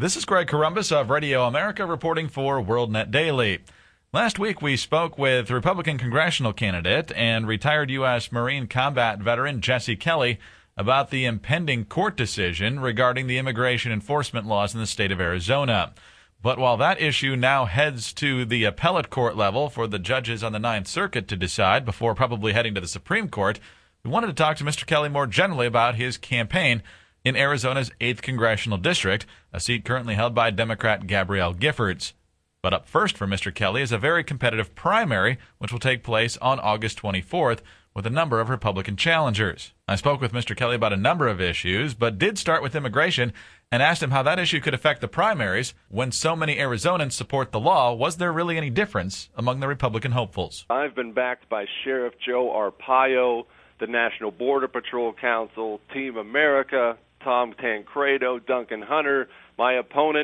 This is Greg Corombos of Radio America reporting for WorldNet Daily. Last week we spoke with Republican congressional candidate and retired U.S. Marine combat veteran Jesse Kelly about the impending court decision regarding the immigration enforcement laws in the state of Arizona. But while that issue now heads to the appellate court level for the judges on the Ninth Circuit to decide before probably heading to the Supreme Court, we wanted to talk to Mr. Kelly more generally about his campaign in Arizona's 8th Congressional District, a seat currently held by Democrat Gabrielle Giffords. But up first for Mr. Kelly is a very competitive primary, which will take place on August 24th with a number of Republican challengers. I spoke with Mr. Kelly about a number of issues, but did start with immigration and asked him how that issue could affect the primaries. When so many Arizonans support the law, was there really any difference among the Republican hopefuls? I've been backed by Sheriff Joe Arpaio, the National Border Patrol Council, Team America, Tom Tancredo, Duncan Hunter. My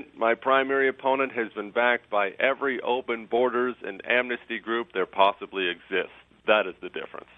primary opponent, has been backed by every open borders and amnesty group there possibly exists. That is the difference.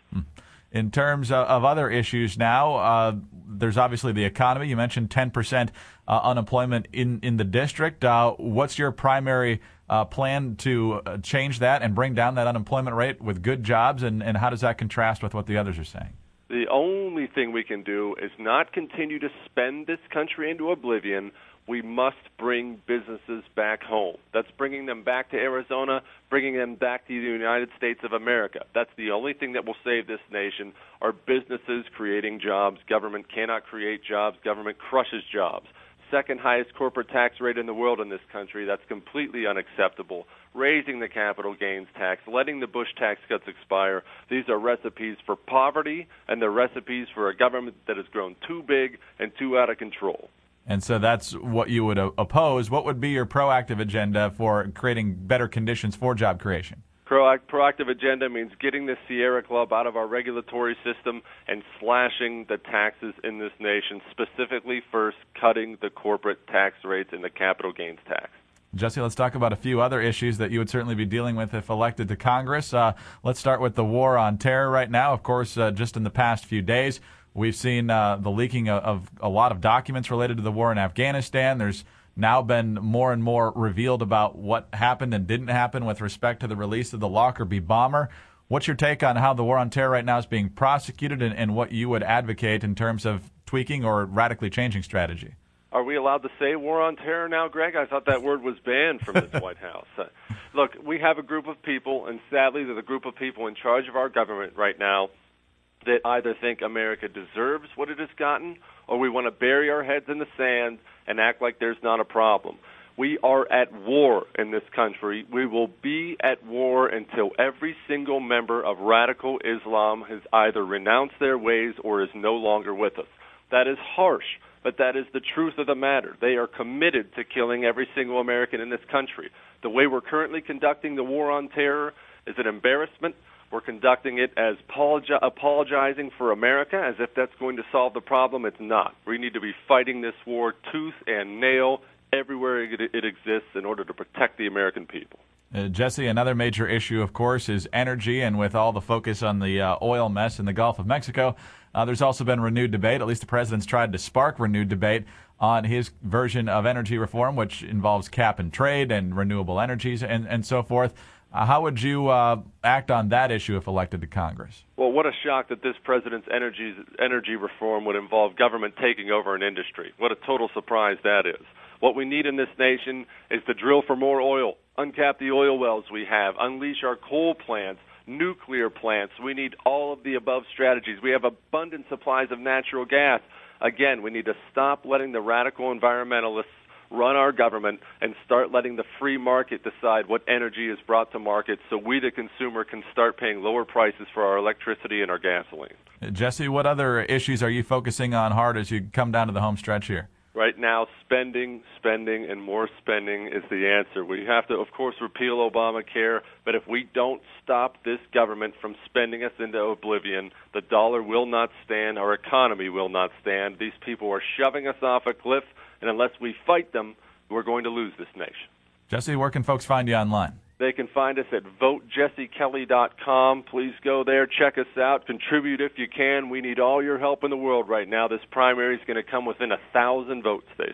In terms of other issues now, there's obviously the economy. You mentioned 10% unemployment in the district. What's your primary plan to change that and bring down that unemployment rate with good jobs, and how does that contrast with what the others are saying? The only thing we can do is not continue to spend this country into oblivion. We must bring businesses back home. That's bringing them back to Arizona, bringing them back to the United States of America. That's the only thing that will save this nation, are businesses creating jobs. Government cannot create jobs. Government crushes jobs. Second highest corporate tax rate in the world in this country. That's completely unacceptable. Raising the capital gains tax, letting the Bush tax cuts expire. These are recipes for poverty, and they're recipes for a government that has grown too big and too out of control. And so that's what you would oppose. What would be your proactive agenda for creating better conditions for job creation? Proactive agenda means getting the Sierra Club out of our regulatory system and slashing the taxes in this nation, specifically first cutting the corporate tax rates and the capital gains tax. Jesse, let's talk about a few other issues that you would certainly be dealing with if elected to Congress. Let's start with the war on terror right now. Of course, just in the past few days, we've seen the leaking of a lot of documents related to the war in Afghanistan. There's now been more and more revealed about what happened and didn't happen with respect to the release of the Lockerbie bomber. What's your take on how the war on terror right now is being prosecuted and what you would advocate in terms of tweaking or radically changing strategy? Are we allowed to say war on terror now, Greg? I thought that word was banned from this White House. Look, we have a group of people, and sadly they're the group of people in charge of our government right now that either think America deserves what it has gotten, or we want to bury our heads in the sand and act like there's not a problem. We are at war in this country. We will be at war until every single member of radical Islam has either renounced their ways or is no longer with us. That is harsh, but that is the truth of the matter. They are committed to killing every single American in this country. The way we're currently conducting the war on terror is an embarrassment. We're conducting it as apologizing for America, as if that's going to solve the problem. It's not. We need to be fighting this war tooth and nail everywhere it exists in order to protect the American people. Jesse, another major issue, of course, is energy, and with all the focus on the oil mess in the Gulf of Mexico, there's also been renewed debate. At least the president's tried to spark renewed debate on his version of energy reform, which involves cap and trade and renewable energies and so forth. How would you act on that issue if elected to Congress? Well, what a shock that this president's energy reform would involve government taking over an industry. What a total surprise that is. What we need in this nation is to drill for more oil, uncap the oil wells we have, unleash our coal plants, nuclear plants. We need all of the above strategies. We have abundant supplies of natural gas. Again, we need to stop letting the radical environmentalists run our government and start letting the free market decide what energy is brought to market so we, the consumer, can start paying lower prices for our electricity and our gasoline. Jesse, what other issues are you focusing on hard as you come down to the home stretch here? Right now, spending, and more spending is the answer. We have to, of course, repeal Obamacare, but if we don't stop this government from spending us into oblivion, the dollar will not stand, our economy will not stand. These people are shoving us off a cliff, and unless we fight them, we're going to lose this nation. Jesse, where can folks find you online? They can find us at votejessekelly.com. Please go there, check us out, contribute if you can. We need all your help in the world right now. This primary is going to come within 1,000 votes, they say.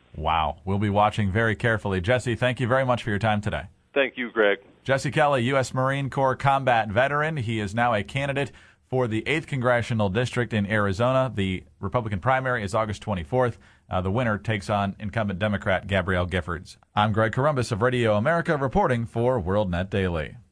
Wow. We'll be watching very carefully. Jesse, thank you very much for your time today. Thank you, Greg. Jesse Kelly, U.S. Marine Corps combat veteran. He is now a candidate for the 8th Congressional District in Arizona. The Republican primary is August 24th. The winner takes on incumbent Democrat Gabrielle Giffords. I'm Greg Corombos of Radio America reporting for WorldNet Daily.